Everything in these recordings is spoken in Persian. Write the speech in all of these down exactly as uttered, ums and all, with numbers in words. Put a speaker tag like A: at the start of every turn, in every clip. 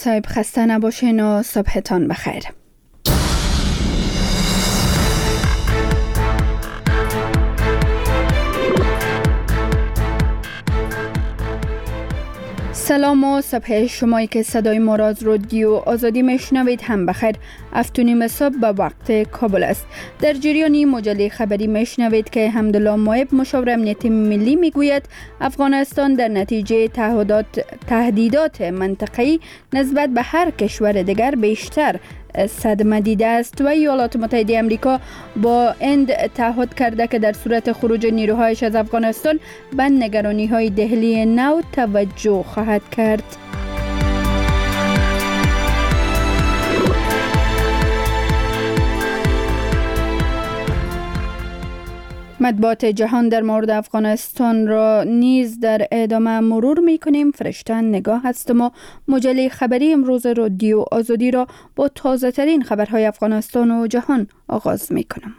A: صاحب خسته نباشین و صبحتان بخیر. سلام و صبح شمایی که صدای ما را از رادیو آزادی میشنوید هم بخیر. هفتونیم صبح به وقت کابل است. در جریانی مجله خبری میشنوید که حمدالله مایب مشاور امنیتی ملی میگوید افغانستان در نتیجه تهدیدات منطقه‌ای نسبت به هر کشور دیگر بیشتر صدمه دیده است و ایالات متحده آمریکا با هند تعهد کرده که در صورت خروج نیروهایش از افغانستان به نگرانی‌های دهلی نو توجه خواهد کرد. مطبوعات جهان در مورد افغانستان را نیز در ادامه مرور می کنیم. فرشته نگاه هستم و مجله خبری امروز رادیو آزادی را با تازه ترین خبرهای افغانستان و جهان آغاز می کنم.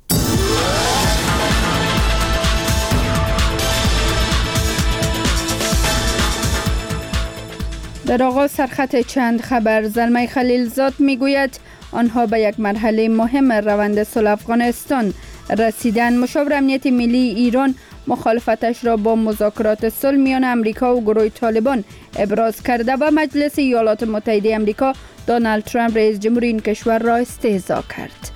A: در آغاز سرخط چند خبر. زلمه خلیلزاد می گوید آنها به یک مرحله مهم روند صلح افغانستان رسیدن. مشاور امنیت ملی ایران مخالفتش را با مذاکرات صلح میان امریکا و گروه طالبان ابراز کرده و مجلس ایالات متحده آمریکا دونالد ترامپ رئیس جمهور این کشور را استهزا کرد.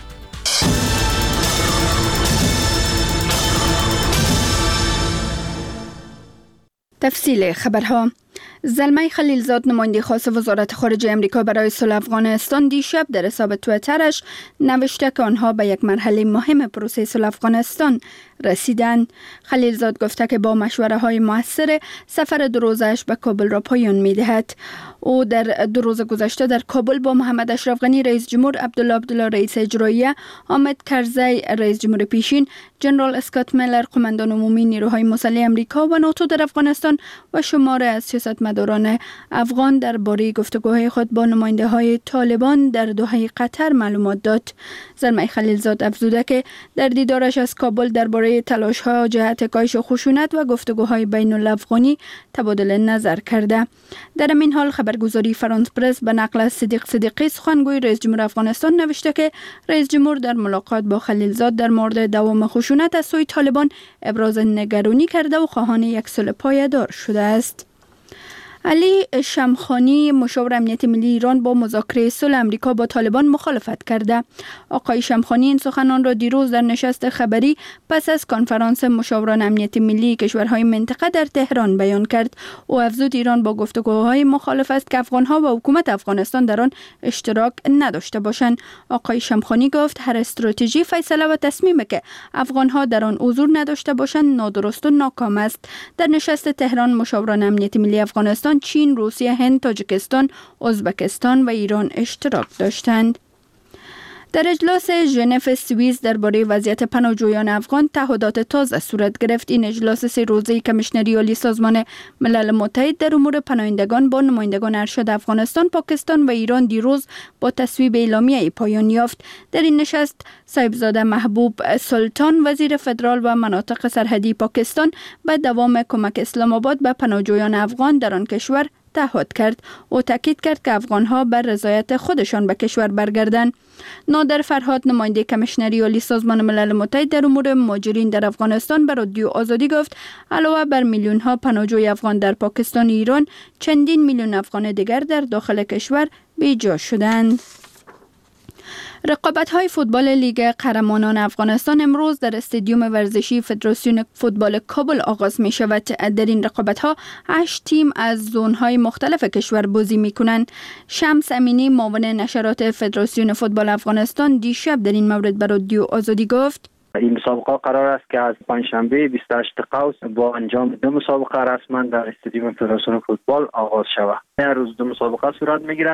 A: تفصیل خبرها. زلمه خلیلزاد نماینده خاص وزارت خارجه آمریکا برای صلح افغانستان دیشب در حساب توییترش نوشته که آنها به یک مرحله مهم پروسه صلح افغانستان رسیدند. خلیلزاد گفته که با مشوره های موثر سفر دو روزش به کابل را پایان می دهد. او در دو روز گذشته در کابل با محمد اشرف غنی رئیس جمهور، عبدالله عبدالله رئیس اجراییه، حامد کرزی رئیس جمهور پیشین، جنرال اسکات میلر قماندان عمومی نیروهای مسلح آمریکا و ناتو در افغانستان و شماری از سیاستمداران افغان درباره گفتگوهای خود با نماینده های طالبان در دوحه قطر معلومات داد. زلمه خلیلزاد افزوده که در دیدارش از کابل درباره تلاش‌ها جهت کاهش خشونت و گفتگوهای بین الافغانی تبادل نظر کرده. در این حال خبرگزاری فرانس پرس به نقل از صدیق صدیقی سخنگوی رئیس جمهور افغانستان نوشته که رئیس جمهور در ملاقات با خلیلزاد در مورد دوام خشونت از سوی طالبان ابراز نگرانی کرده و خواهان یک صلح پایدار شده است. علی شمخانی مشاور امنیت ملی ایران با مذاکره صلح آمریکا با طالبان مخالفت کرده. آقای شمخانی این سخنان را دیروز در نشست خبری پس از کنفرانس مشاوران امنیت ملی کشورهای منطقه در تهران بیان کرد. او افزود ایران با گفتگوهای مخالف است که افغانها و حکومت افغانستان در آن اشتراک نداشته باشند. آقای شمخانی گفت هر استراتژی، فیصله و تصمیمی که افغانها در آن حضور نداشته باشند نادرست و ناکام است. در نشست تهران مشاوران امنیت ملی افغانستان، چین، روسیه، هند، تاجیکستان، ازبکستان و ایران اشتراک داشتند. در اجلاس ژنو سوئیس درباره وضعیت پناهجویان افغان تعهدات تازه صورت گرفت. این اجلاس سه روزه کمیشنری عالی سازمان ملل متحد در امور پناهندگان با نمایندگان ارشد افغانستان، پاکستان و ایران دیروز با تصویب اعلامیه پایان یافت. در این نشست صاحبزاده محبوب سلطان وزیر فدرال و مناطق سرحدی پاکستان به دوام کمک اسلام آباد به پناهجویان افغان در آن کشور تعهد کرد. او تاکید کرد که افغانها بر رضایت خودشان به کشور برگردند. نادر فرهاد نماینده کمیشنری عالی سازمان ملل متحد در امور مهاجرین در افغانستان به رادیو آزادی گفت علاوه بر میلیون ها پناهجوی افغان در پاکستان و ایران، چندین میلیون افغان دیگر در داخل کشور بی‌جا شدند. رقابت‌های فوتبال لیگ قهرمانان افغانستان امروز در استادیوم ورزشی فدراسیون فوتبال کابل آغاز می شود. در این رقابت‌ها هشت تیم از زون‌های مختلف کشور بازی می‌کنند. شمس امینی معاون نشرات فدراسیون فوتبال افغانستان دیشب در این مورد به رادیو آزادی گفت
B: این مسابقه قرار است که از پنجشنبه بیست و هشتم قوس با انجام دو مسابقه رسما در استادیوم فدراسیون فوتبال آغاز شود. هر روز دو مسابقه صورت می‌گیرد.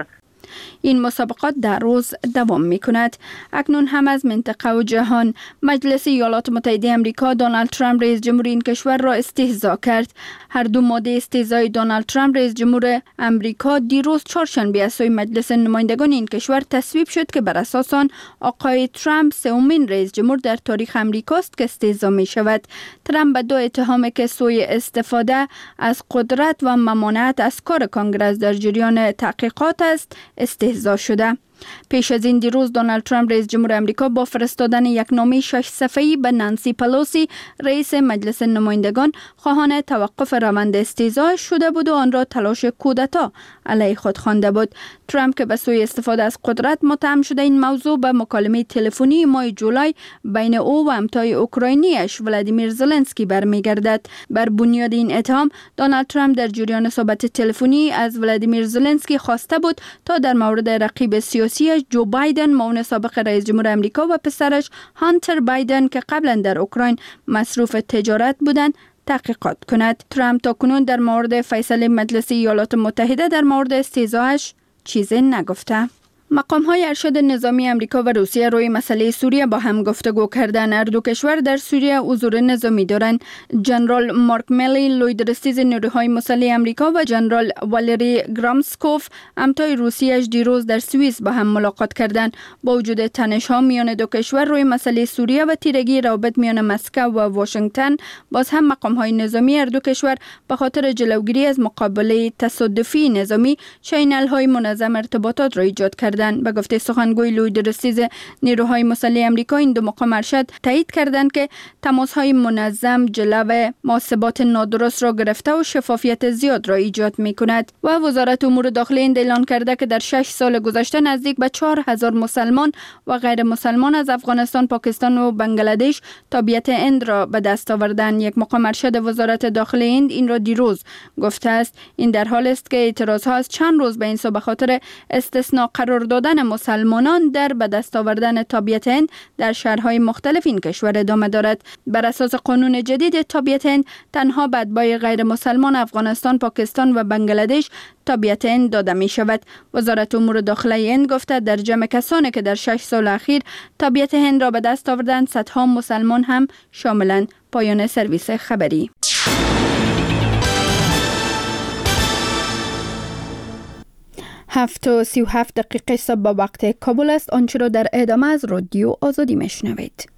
A: این مسابقات در روز دوام می کند. اکنون هم از منطقه و جهان مجلس ایالات متحده آمریکا دونالد ترامپ رئیس جمهور این کشور را استهزا کرد. هر دو ماده استهزای دونالد ترامپ رئیس جمهور آمریکا دیروز چهارشنبه از سوی مجلس نمایندگان این کشور تصویب شد که بر اساس آن آقای ترامپ سومین رئیس جمهور در تاریخ آمریکاست که استهزا می شود. ترامپ به دو اتهام که سوء استفاده از قدرت و ممانعت از کار کانگرس در جریان تحقیقات است استهزا شده. پیش از این دیروز دونالد ترامپ رئیس جمهور آمریکا با فرستادن یک نامه شش صفحه‌ای به نانسی پلوسی رئیس مجلس نمایندگان خواهان توقف روند استهزا شده بود و آن را تلاش کودتا علیه خود خوانده بود. ترامپ که به سوی استفاده از قدرت متهم شده این موضوع به مکالمه تلفنی ماه جولای بین او و همتای اوکراینیش ولادیمیر زلنسکی برمیگردد. بر بنیاد این اتهام دونالد ترامپ در جریان صحبت تلفنی از ولادیمیر زلنسکی خواسته بود تا در مورد رقیب سیاسی جو بایدن معاون سابق رئیس جمهور آمریکا و پسرش هانتر بایدن که قبلا در اوکراین مصروف تجارت بودند تحقیقات کند. ترامپ تاکنون در مورد فیصله مجلس ایالات متحده در مورد استهزایش چیزی نگفته. مقام های ارشد نظامی آمریکا و روسیه روی مسئله سوریه با هم گفتگو کردند. هر دو کشور در سوریه حضور نظامی دارند. جنرال مارک میلی لوی درستیز نیروهای مسلح آمریکا و جنرال والری گرامسکوف همتای روسیه‌اش دیروز در سوئیس با هم ملاقات کردند. با وجود تنش ها میان دو کشور روی مسئله سوریه و تیرگی روابط میان مسکو و واشنگتن، باز هم مقام های نظامی هر دو کشور به خاطر جلوگیری از مقابله تصادفی نظامی چینل های منظم ارتباطات را ایجاد کردند. به گفته سخنگوی لوی درستیز نیروهای مسلح آمریکا، این دو مقام ارشد تایید کردند که تماس‌های منظم جلو محاسبات نادرست را گرفته و شفافیت زیاد را ایجاد می‌کند. و وزارت امور داخلی هند اعلان کرده که در شش سال گذشته نزدیک به چهار هزار مسلمان و غیر مسلمان از افغانستان، پاکستان و بنگلادش تابعیت هند را به دست آوردند. یک مقام ارشد وزارت داخلی هند این را دیروز گفته است. این در حال است که اعتراضها از چند روز به این سو به خاطر استثناء قرار دادن مسلمانان در به دست آوردن تابعیت هند در شهرهای مختلف این کشور ادامه دارد. بر اساس قانون جدید تابعیت هند تنها به اتباع غیر مسلمان افغانستان، پاکستان و بنگلادش تابعیت هند داده می شود. وزارت امور داخلی هند گفته در جمع کسانی که در شش سال اخیر تابعیت هند را به دست آوردند صدها مسلمان هم شاملند. پایان سرویس خبری. هفت و سی و هفت دقیقه صبح با وقت کابل است. آنچه را در ادامه از رادیو آزادی میشنوید.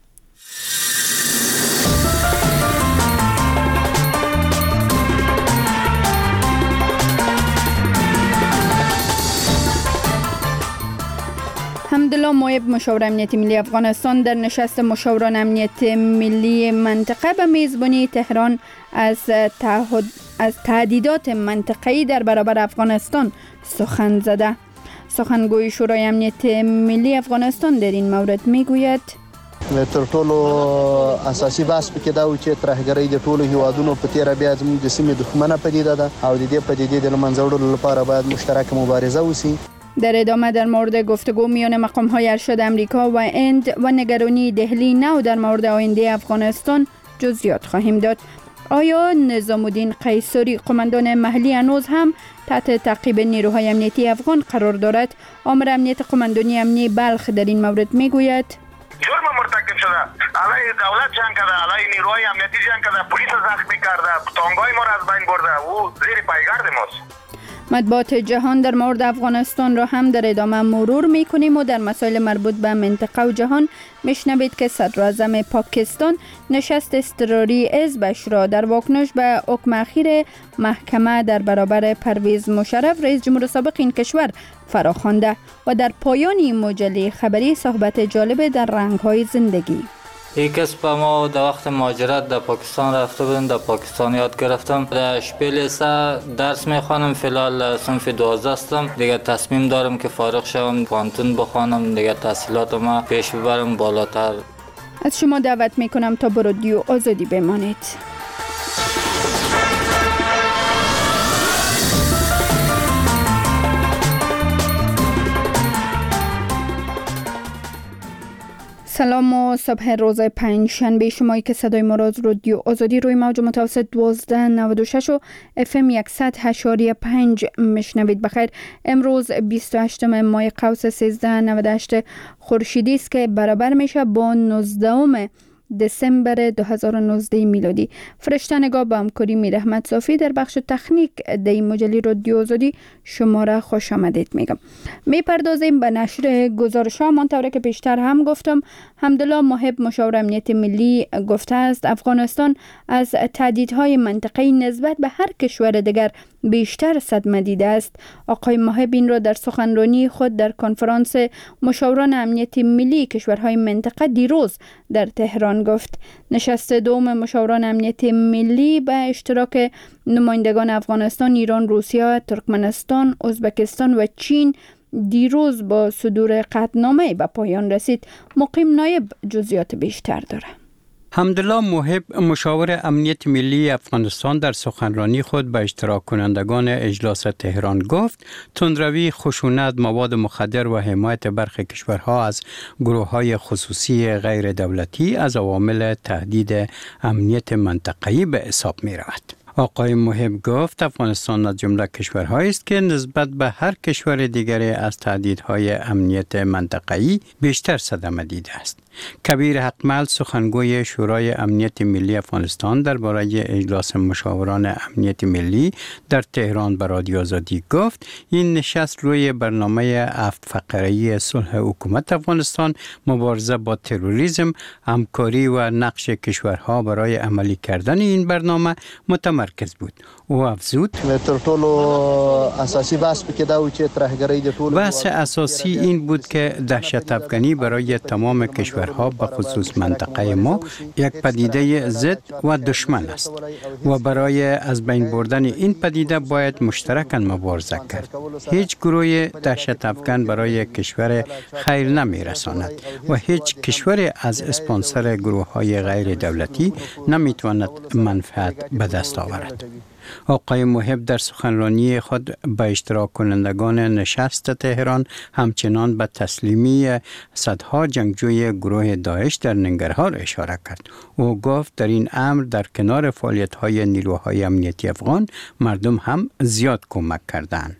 A: حمدالله مویب مشاور امنیت ملی افغانستان در نشست مشاوران امنیت ملی منطقه به میزبانی تهران از تعهد از تهدیدات منطقه‌ای در برابر افغانستان سخن زده. سخنگوی شورای امنیت ملی افغانستان در این مورد میگوید
C: تر ټولو اساسي بحث پکې دا و چې ترهګرۍ د ټولو هیوادونو په تیره بیا زموږ د سیمې دښمنه پدیده ده او د دې پدیدې د له منځه وړلو لپاره باید مشترک مبارزه وشي.
A: در ادامه در مورد گفتگو میان مقام‌های ارشد آمریکا و هند و نگرانی دهلی نو در مورد آینده افغانستان جزئیات خواهیم داد. آیا نظام الدین قیصری قماندان محلی هنوز هم تحت تعقیب نیروهای امنیتی افغان قرار دارد؟ آمر امنیت قماندانی امنی بلخ در این مورد میگوید
D: جرم مرتکب شده، علیه دولت جنگ کرده، علیه نیروهای امنیتی جنگ کرده، پلیس زخمی کرده، تانگای ما را از بین برده، او زیر پایگرد ماست.
A: مطبوعات جهان در مورد افغانستان را هم در ادامه مرور میکنیم و در مسائل مربوط به منطقه و جهان میشنوید که صدر اعظم پاکستان نشست اضطراری حزبش را در واکنش به حکم اخیر محکمه در برابر پرویز مشرف رئیس جمهور سابق این کشور فراخوانده. و در پایان این مجله خبری صحبت جالب در رنگ‌های زندگی.
E: یک از با ما در وقت مهاجرت در پاکستان رفته بودم، در پاکستان یاد گرفتم. در شپیلیسا درس میخوانم، فعلا صنف دوازده هستم. دیگه تصمیم دارم که فارغ شوم، پانتون بخوانم، دیگه تحصیلات ما پیش ببرم بالاتر.
A: از شما دعوت میکنم تا به رادیو آزادی بمانید. سلام و صبح روز پنج شنبه شمایی که صدای ما را از رادیو آزادی روی موج متوسط دوازده نود و شش و اف ام صد و هشت و پنج میشنوید. بخیر، امروز بیست و هشتم ماه قوس سیزده نود و هشت خورشیدی است که برابر میشه با نوزدهم دسامبر دو هزار و نوزده میلادی. فرشته نگاه با همکاری میر احمد صافی در بخش تکنیک دی مجله رادیو آزادی شما را خوش آمدید میگم. میپردازیم به نشر گزارش ها. منطوره که پیشتر هم گفتم، حمدالله محب مشاور امنیت ملی گفته است افغانستان از تهدیدهای منطقه‌ای نسبت به هر کشور دیگر بیشتر صدمه دیده است. آقای محب این را در سخنرانی خود در کنفرانس مشاوران امنیت ملی کشورهای منطقه دیروز در تهران گفت. نشست دوم مشاوران امنیت ملی به اشتراک نمایندگان افغانستان، ایران، روسیه، ترکمنستان، ازبکستان و چین دیروز با صدور قطعنامه به پایان رسید. مقیم نایب جزئیات بیشتر داره.
F: حمدالله محب مشاور امنیت ملی افغانستان در سخنرانی خود به اشتراک کنندگان اجلاس تهران گفت تندروی، خشونت، مواد مخدر و حمایت برخی کشورها از گروه‌های خصوصی غیر دولتی از عوامل تهدید امنیت منطقه‌ای به حساب می‌رود. آقای محب گفت افغانستان از جمله کشورهایی است که نسبت به هر کشور دیگری از تهدیدهای امنیت منطقه‌ای بیشتر صدمه دیده است. کبیر حقمل، سخنگوی شورای امنیت ملی افغانستان، درباره اجلاس مشاوران امنیت ملی در تهران به رادیو آزادی گفت این نشست روی برنامه هفت فقره‌ای صلح حکومت افغانستان، مبارزه با تروریسم، همکاری و نقش کشورها برای عملی کردن این برنامه متمرکز بود. او افزود
C: تر ټولو اساسي بحث پکې دا و چې ترهګرۍ د ټولو
F: بحث اساسی این بود که دهشت افغانی برای تمام کشورها به خصوص منطقه ما یک پدیده ضد و دشمن است و برای از بین بردن این پدیده باید مشترکاً مبارزه کرد. هیچ گروه دهشت افغان برای کشور خیر نمی رساند و هیچ کشور از اسپانسر گروه های غیر دولتی نمی تواند منفعت به دست آورد. آقای محب در سخنرانی خود به اشتراک کنندگان نشست تهران همچنان به تسلیمی صدها جنگجوی گروه داعش در ننگرهار اشاره کرد. او گفت در این امر در کنار فعالیت‌های نیروهای امنیتی افغان مردم هم زیاد کمک کردند.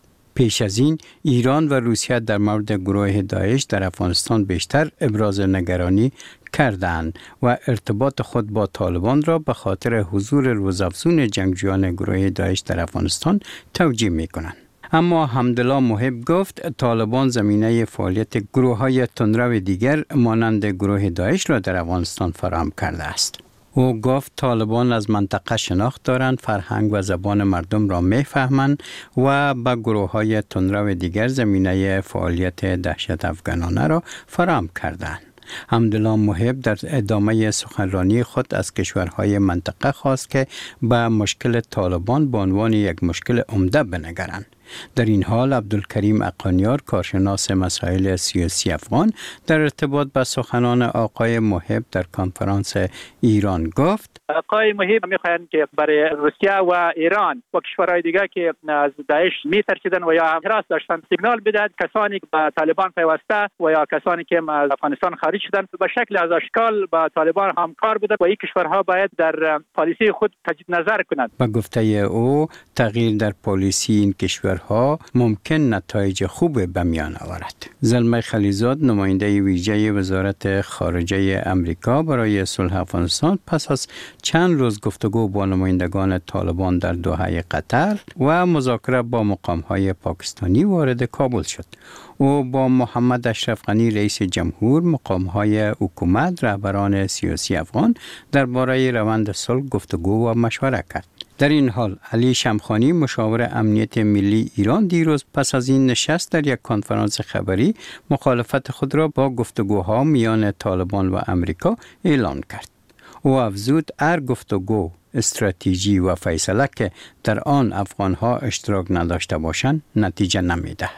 F: پیش از این ایران و روسیه در مورد گروه داعش در افغانستان بیشتر ابراز نگرانی کردند و ارتباط خود با طالبان را به خاطر حضور روزافزون جنگجویان گروه داعش در افغانستان توجیه می کنند. اما حمدالله محب گفت طالبان زمینه فعالیت گروه‌های تندرو دیگر مانند گروه داعش را در افغانستان فراهم کرده است. او گفت طالبان از منطقه شناخت دارند، فرهنگ و زبان مردم را می‌فهمند و با گروه‌های تندرو دیگر زمینه فعالیت دهشت افغانانه را فراهم کردند. حمدالله محب در ادامه سخنرانی خود از کشورهای منطقه خواست که به مشکل طالبان به عنوان یک مشکل عمده بنگرند. در این حال عبدالکریم اقانیار، کارشناس مسائل سیاسی افغان، در ارتباط با سخنان آقای محب در کنفرانس ایران گفت
G: آقای محب میخواهند که برای روسیه و ایران و کشورهای دیگر که از داعش میترسیدن و یا حراس داشتن سیگنال بدهد کسانی به طالبان پیوسته و یا کسانی که از افغانستان خارج شدن به شکل از اشکال با طالبان همکار بودند و این کشورها باید در پالیسی خود تجدید نظر کنند.
F: با گفته او تغییر در پالیسی این کشورها ممکن نتایج خوب به میان آورد. زلمه خلیزاد، نماینده ویژه وزارت خارجه امریکا برای صلح افغانستان، پس از چند روز گفتگو با نمایندگان طالبان در دوحه قطر و مذاکره با مقام‌های پاکستانی وارد کابل شد. او با محمد اشرف غنی رئیس جمهور، مقام‌های حکومت، رهبران سیاسی افغان درباره روند صلح گفتگو و مشوره کرد. در این حال علی شمخانی، مشاور امنیت ملی ایران، دیروز پس از این نشست در یک کنفرانس خبری مخالفت خود را با گفتگوها میان طالبان و امریکا اعلان کرد. او افزود هر گفتگو، استراتژی و فیصله که در آن افغانها اشتراک نداشته باشند نتیجه نمی‌دهد.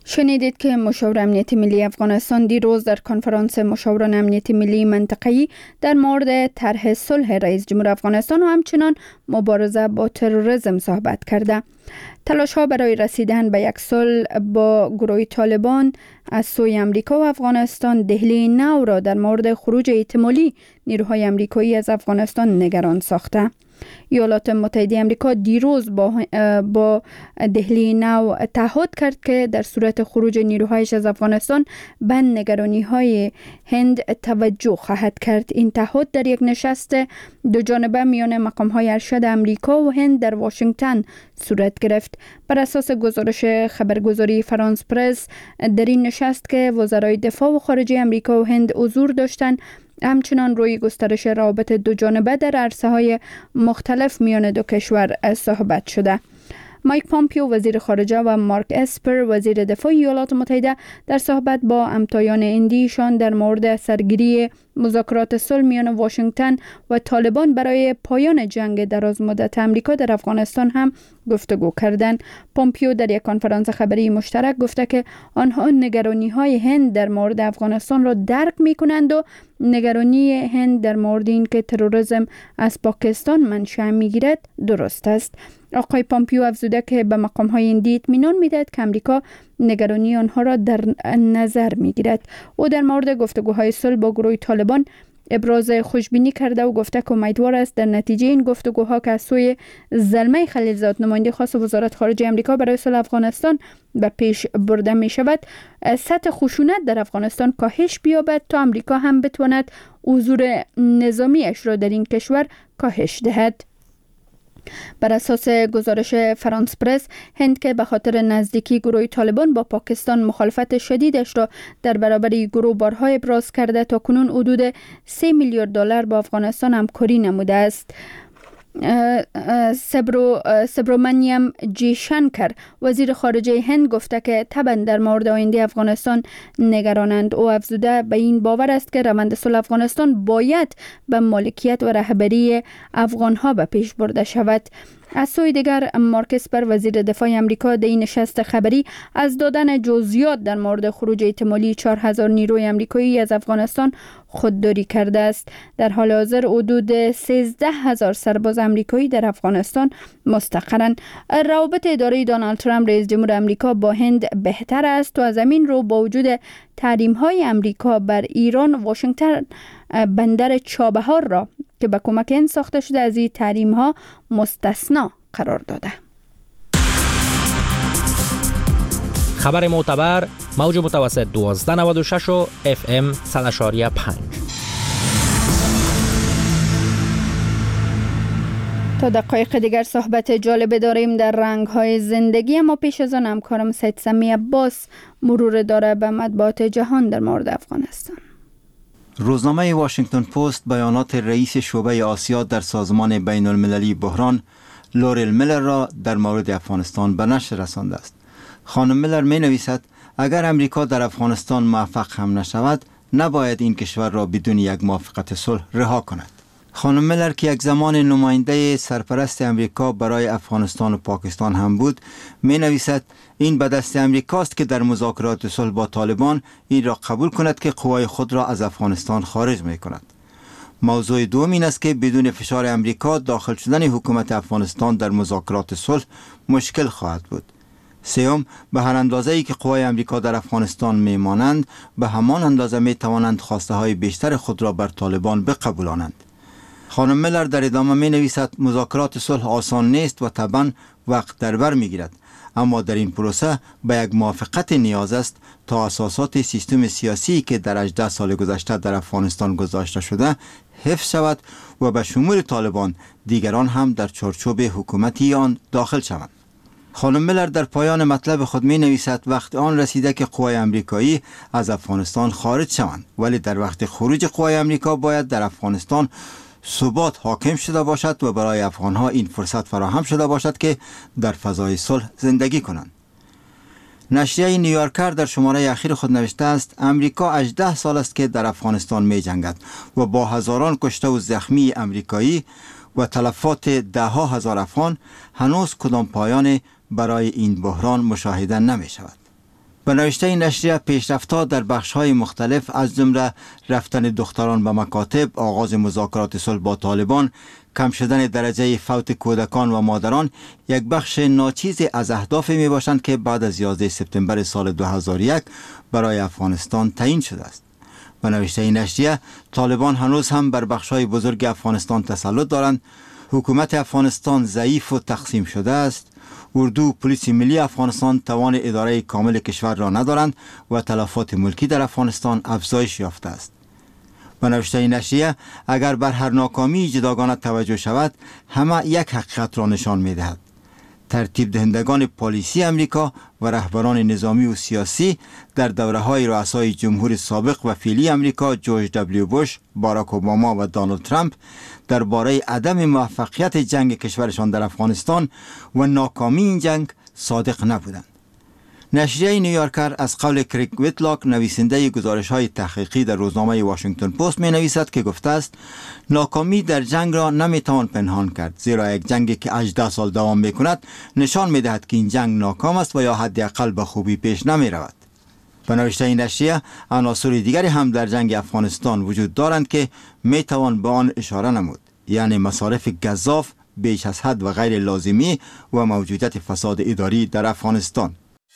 A: شنیدید که مشاور امنیت ملی افغانستان دیروز در کنفرانس مشاوران امنیت ملی منطقه‌ای در مورد طرح صلح رئیس جمهور افغانستان و همچنان مبارزه با تروریسم صحبت کرده. تلاش ها برای رسیدن به یک صلح با گروه طالبان از سوی امریکا و افغانستان دهلی نو را در مورد خروج احتمالی نیروهای امریکایی از افغانستان نگران ساخته. ایالات متحده آمریکا دیروز با با دهلی نو تعهد کرد که در صورت خروج نیروهایش از افغانستان به نگرانی‌های هند توجه خواهد کرد. این تعهد در یک نشست دو جانبه میان مقام‌های ارشد آمریکا و هند در واشنگتن صورت گرفت. بر اساس گزارش خبرگزاری فرانس پرس، در این نشست که وزرای دفاع و خارجه آمریکا و هند حضور داشتند، همچنان روی گسترش روابط دو جانبه در عرصه‌های مختلف میان دو کشور صحبت شده. مایک پامپیو وزیر خارجه و مارک اسپر وزیر دفاع ایالات متحده در صحبت با همتایان هندیشان در مورد سرگیری مذاکرات صلح میان واشنگتن و طالبان برای پایان جنگ دراز مدت آمریکا در افغانستان هم گفتگو کردند. پامپیو در یک کنفرانس خبری مشترک گفته که آنها نگرانی‌های هند در مورد افغانستان را درک می‌کنند و نگرانی هند در مورد اینکه تروریسم از پاکستان منشأ می‌گیرد درست است. آقای پامپیو افزوده که به مقام‌های هندی اطمینان می‌دهد که امریکا نگرانی آنها را در نظر می‌گیرد. او در مورد گفتگوهای صلح با گروه طالبان ابراز خوشبینی کرده و گفته که امیدوار است در نتیجه این گفتگوها که از سوی زلمه خلیلزاد نماینده خاص وزارت خارجه آمریکا برای صلح افغانستان به پیش برده می شود، سطح خشونت در افغانستان کاهش بیابد تا آمریکا هم بتواند حضور نظامیش را در این کشور کاهش دهد. بر اساس گزارش فرانس پرس، هند که به خاطر نزدیکی گروه طالبان با پاکستان مخالفت شدیدش را در برابر گروه بارها ابراز کرده، تا کنون حدود سه میلیارد دلار با افغانستان همکاری نموده است. سبرو سبرومنیم جی شنکر وزیر خارجه هند گفته که طبعا در مورد آینده افغانستان نگرانند. او افزوده به این باور است که روند صلح افغانستان باید به مالکیت و رهبری افغانها به پیش برده شود. از سوی دیگر، مارک اسپر وزیر دفاع آمریکا در این نشست خبری از دادن جزئیات در مورد خروج احتمالی چهار هزار نیروی آمریکایی از افغانستان خودداری کرده است. در حال حاضر حدود سیزده هزار سرباز آمریکایی در افغانستان مستقرند. روابط اداره دونالد ترامپ رئیس جمهور آمریکا با هند بهتر است و از همین رو با وجود تحریم‌های آمریکا بر ایران، واشنگتن بندر چابهار را که به کمک هند ساخته شده از این تحریم‌ها مستثنا قرار داده.
H: خبر معتبر، موج متوسط دوازده نود و شش و اف ام صد و پنج.
A: تا دقایق دیگر صحبت جالب داریم در رنگ‌های زندگی، اما پیش از آن همکارم سید سمی عباس مرور داره به مطبوعات جهان در مورد افغانستان.
I: روزنامه واشنگتن پست بیانات رئیس شعبه آسیا در سازمان بین المللی بحران لوریل میلر را در مورد افغانستان به نشر رسانده است. خانم میلر می نویسد اگر امریکا در افغانستان موفق هم نشود، نباید این کشور را بدون یک موافقت صلح رها کند. خانم میلر که یک زمان نماینده سرپرست امریکا برای افغانستان و پاکستان هم بود، می نویسد این به دست امریکاست که در مذاکرات صلح با طالبان این را قبول کند که قوای خود را از افغانستان خارج می کند. موضوع دوم این است که بدون فشار امریکا داخل شدن حکومت افغانستان در مذاکرات صلح مشکل خواهد بود. سوم، به هر اندازه‌ای که قوای امریکا در افغانستان میمانند، به همان اندازه می توانند خواسته های بیشتر خود را بر طالبان بقبولانند. خانم میلر در ادامه می نویسد مذاکرات صلح آسان نیست و طبعا وقت در بر می گیرد، اما در این پروسه به یک موافقت نیاز است تا اساسات سیستم سیاسی که در هجده سال گذشته در افغانستان گذاشته شده حفظ شود و به شمول طالبان دیگران هم در چارچوب حکومتی آن داخل شوند. خانم میلر در پایان مطلب خود می نویسد وقت آن رسیده که قوای امریکایی از افغانستان خارج شوند، ولی در وقت خروج قوای امریکا باید در افغانستان ثبات حاکم شده باشد و برای افغانها این فرصت فراهم شده باشد که در فضای صلح زندگی کنند. نشریه نیویورکر در شماره اخیر خود نوشته است امریکا هجده سال است که در افغانستان می جنگد و با هزاران کشته و زخمی امریکایی و تلفات ده ها هزار افغان هنوز کدام پایان برای این بحران مشاهده نمی شود. به نوشته نشریه پیشرفت‌ها در بخش‌های مختلف از جمله رفتن دختران به مکاتب، آغاز مذاکرات صلح با طالبان، کم شدن درجه فوت کودکان و مادران یک بخش ناچیز از اهدافی می باشند که بعد از یازده سپتامبر سال دو هزار و یک برای افغانستان تعیین شده است. به نوشته نشریه طالبان هنوز هم بر بخش‌های بزرگ افغانستان تسلط دارند. حکومت افغانستان ضعیف و تقسیم شده است. اردو پلیس ملی افغانستان توان اداره کامل کشور را ندارند و تلفات ملکی در افغانستان افزایش یافته است. به نوشته نشریه اگر بر هر ناکامی جداگانه توجه شود همه یک حقیقت را نشان می دهد. ترتیب دهندگان پلیسی امریکا و رهبران نظامی و سیاسی در دوره های رؤسای جمهور سابق و فعلی امریکا جورج دبلیو بوش، باراک اوباما و دونالد ترامپ درباره عدم موفقیت جنگ کشورشان در افغانستان و ناکامی این جنگ صادق نبودند. نشریه نیویورکر از قول کریگ ویتلاک نویسنده گزارش‌های تحقیقی در روزنامه واشنگتن پست می نویسد که گفته است ناکامی در جنگ را نمیتوان پنهان کرد، زیرا یک جنگی که هجده سال دوام میکند نشان میدهد که این جنگ ناکام است و یا حداقل به خوبی پیش نمی رود. به نوشته این نشریه عناصر دیگری هم در جنگ افغانستان وجود دارند که میتوان به آن اشاره نمود، یعنی مصارف گزاف بیش از حد و غیر لازمی و موجودیت فساد اداری در افغانستان.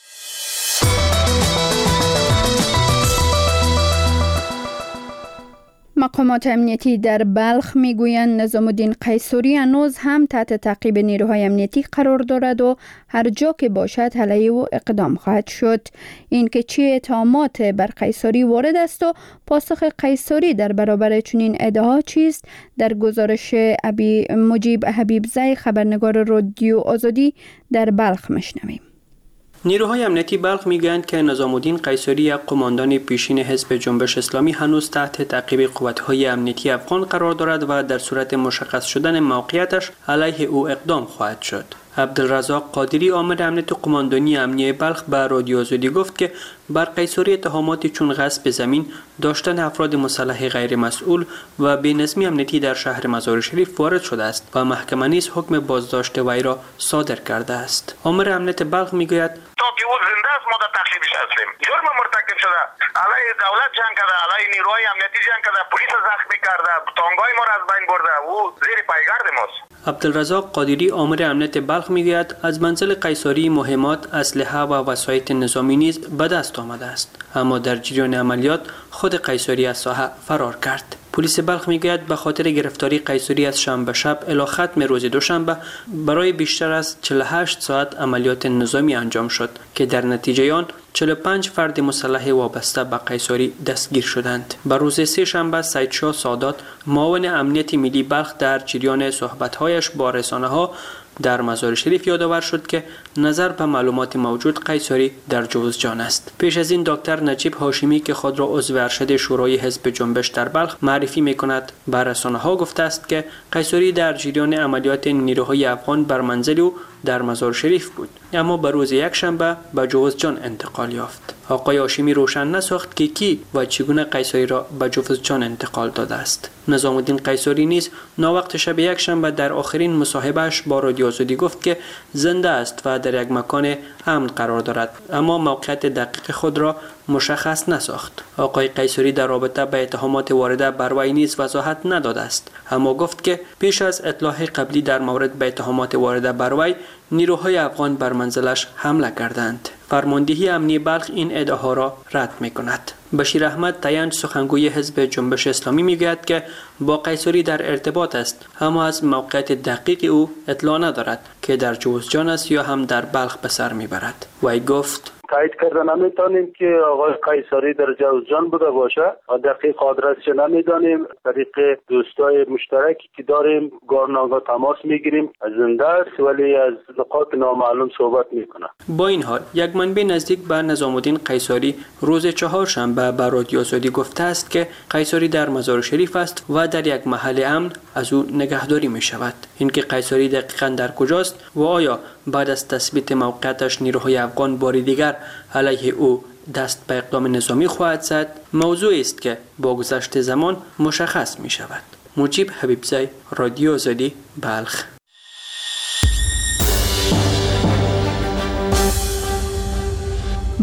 A: مقامات امنیتی در بلخ میگویند نظام الدین قیصری هنوز هم تحت تعقیب نیروهای امنیتی قرار دارد و هر جا که باشد علیه او اقدام خواهد شد. این که چه اتهامات بر قیصری وارد است و پاسخ قیصری در برابر چنین ادعا چیست، در گزارش ابی مجیب حبیبزی خبرنگار رادیو آزادی در بلخ میشنویم.
J: نیروهای امنیتی بلخ میگویند که نظام الدین قیصری یک قماندان پیشین حزب جنبش اسلامی هنوز تحت تعقیب قوت‌های امنیتی افغان قرار دارد و در صورت مشخص شدن موقعیتش علیه او اقدام خواهد شد. عبدالرزاق قادری آمر امنیت قماندانی امنیه بلخ به رادیو آزادی گفت که بر قیصری اتهاماتی چون غصب زمین، داشتن افراد مسلح غیر مسئول و بی‌نظمی امنیتی در شهر مزار شریف وارد شده است و محکمه نیز حکم بازداشت وی را صادر کرده است. آمر امنیت بلخ میگوید
D: تا که او زنده است ما در تخریبش هستیم. جرم مرتکب شده، علیه دولت جنگ کرده، علیه نیروهای امنیتی جنگ کرده، پلیس زخمی کرده، تانگای ما را از بین برده، او زیر پایگرد ماست.
J: عبدالرزاق قادری آمر امنیت بلخ میگوید از منزل قیصری مهمات، اسلحه و وسایط نظامی نیز به دست آمده است، اما در جریان عملیات خود قیصری از ساحه فرار کرد. پلیس بلخ میگوید به خاطر گرفتاری قیصری از شنبه شب الی ختم روز دوشنبه برای بیشتر از چهل و هشت ساعت عملیات نظامی انجام شد که در نتیجه آن چهل و پنج فرد مسلح وابسته به قیصری دستگیر شدند. بر روز سه شنبه سید شاه سادات معاون امنیت ملی بلخ در جریان صحبت‌هایش با رسانه‌ها در مزار شریف یادآور شد که نظر به معلومات موجود قیصری در جوزجان است. پیش از این دکتر نجیب هاشمی که خود را عضو ارشد شورای حزب جنبش در بلخ معرفی می‌کند به رسانه‌ها گفته است که قیصری در جریان عملیات نیروهای افغان بر منزل او در مزار شریف بود، اما به روز یک شنبه به جوزجان انتقال یافت. آقای هاشمی روشن نساخت که کی و چگونه قیصری را به جوزجان انتقال داده است. نظام الدین قیصری نیز ناوقت شب یک شنبه در آخرین مصاحبهش با رادیو آزادی گفت که زنده است و در یک مکان امن قرار دارد، اما موقعیت دقیق خود را مشخص نساخت. آقای قیصری در رابطه به اتهامات وارده بر وی نیز وضاحت نداده است، اما گفت که پیش از اطلاع قبلی در مورد به اتهامات وارده بر وی نیروهای افغان بر منزلش حمله کردند. فرماندهی امنیه بلخ این ادعاها را رد می‌کند. بشیر احمد تیانج سخنگوی حزب جنبش اسلامی میگوید که با قیصری در ارتباط است، اما از موقعیت دقیق او اطلاع ندارد که در جوزجان است یا هم در بلخ به سر میبرد. وی گفت
K: تایید کرده نمیتونیم که آقای قیصری در جوزجان بوده باشه و دقیق آدرسش نمیدانیم. طریق دوستای مشترکی که داریم گارناگاه تماس میگیریم، زنده است ولی از نقاط نامعلوم صحبت میکنه.
J: با این حال یک منبع نزدیک به نظام الدین قیصری روز چهارشنبه به رادیو آزادی گفته است که قیصری در مزار شریف است و در یک محل امن از او نگهداری می شود. اینکه قیصری دقیقاً در کجاست و آیا بعد از تثبیت موقعیتش نیروهای افغان بار دیگر علیه او دست به اقدام نظامی خواهد زد، موضوعی است که با گذشت زمان مشخص می شود. مجیب حبیبزی، رادیو آزادی، بلخ.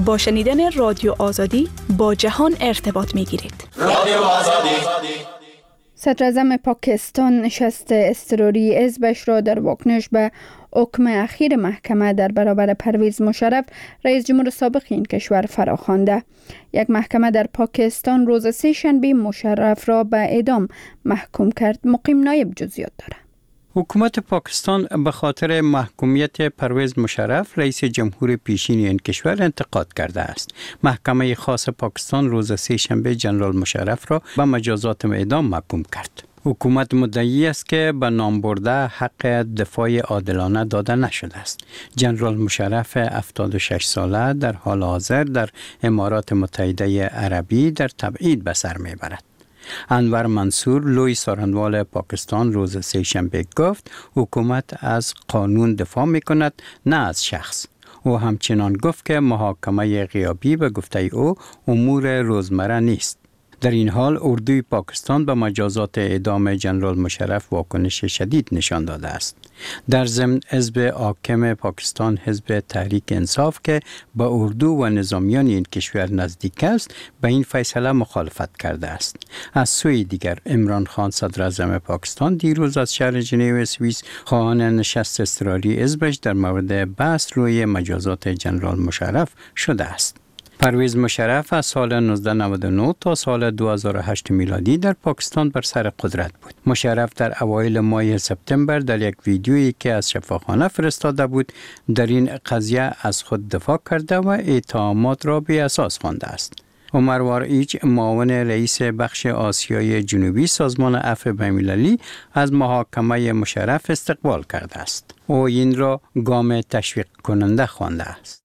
L: با شنیدن رادیو آزادی با جهان ارتباط می گیرید.
M: رادیو آزادی.
A: صدر اعظم پاکستان نشست اضطراری حزبش را در واکنش به حکم اخیر محکمه در برابر پرویز مشرف رئیس جمهور سابق این کشور فراخوانده. یک محکمه در پاکستان روز سه شنبه مشرف را به اعدام محکوم کرد. مقیم نایب جزئیات دارد.
F: حکومت پاکستان به خاطر محکومیت پرویز مشرف رئیس جمهور پیشین این کشور انتقاد کرده است. محکمه خاص پاکستان روز سه شنبه جنرال مشرف را به مجازات اعدام محکوم کرد. حکومت مدعی است که به نام برده حق دفاع عادلانه داده نشده است. جنرال مشرف هفتاد و شش ساله در حال حاضر در امارات متحده عربی در تبعید به سر میبرد. انور منصور لوی سخنوال پاکستان روز سه شنبه گفت حکومت از قانون دفاع می کند نه از شخص. او همچنان گفت که محاکمه غیابی به گفته او امور روزمره نیست. در این حال اردوی پاکستان به مجازات اعدام جنرال مشرف واکنش شدید نشان داده است. در ضمن حزب حاکم پاکستان حزب تحریک انصاف که به اردو و نظامیان این کشور نزدیک است به این فیصله مخالفت کرده است. از سوی دیگر عمران خان صدر اعظم پاکستان دیروز از شهر ژنو سوئیس خواهان نشست اضطراری حزبش در مورد بحث روی مجازات جنرال مشرف شده است. پرویز مشرف از سال نوزده نود و نه تا سال دو هزار و هشت میلادی در پاکستان بر سر قدرت بود. مشرف در اوایل ماه سپتامبر در یک ویدیویی که از شفاخانه فرستاده بود در این قضیه از خود دفاع کرده و اتهامات را بی اساس خوانده است. عمر وارئیچ معاون رئیس بخش آسیای جنوبی سازمان عفو بین‌المللی از محاکمه مشرف استقبال کرده است. او این را گام تشویق کننده خوانده است.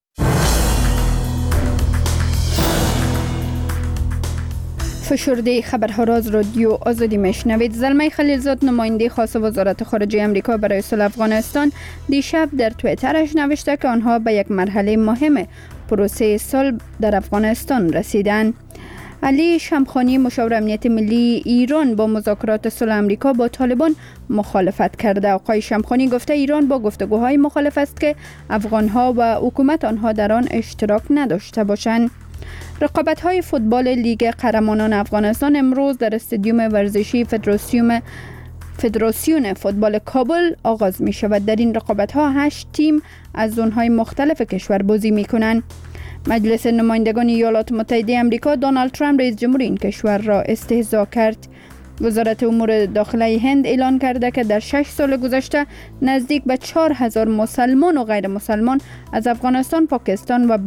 A: فشرده خبرها را از رادیو آزادی میشنوید. زلمه خلیلزاد نماینده خاص وزارت خارجه امریکا برای صلح افغانستان دیشب در توییترش نوشته که آنها به یک مرحله مهم پروسه صلح در افغانستان رسیدند. علی شمخانی مشاور امنیت ملی ایران با مذاکرات صلح امریکا با طالبان مخالفت کرده. آقای شمخانی گفته ایران با گفتگوهای مخالف است که افغانها و حکومت آنها در آن اشتراک نداشته باشند. رقابت‌های فوتبال لیگ قهرمانان افغانستان امروز در استادیوم ورزشی فدراسیون فدراسیون فوتبال کابل آغاز می شود. در این رقابت‌ها هشت تیم از زون‌های مختلف کشور بازی می‌کنند. مجلس نمایندگان ایالات متحده آمریکا دونالد ترامپ رئیس جمهور این کشور را استهزا کرد. وزارت امور داخله هند اعلان کرده که در شش سال گذشته نزدیک به چهار هزار مسلمان و غیر مسلمان از افغانستان، پاکستان و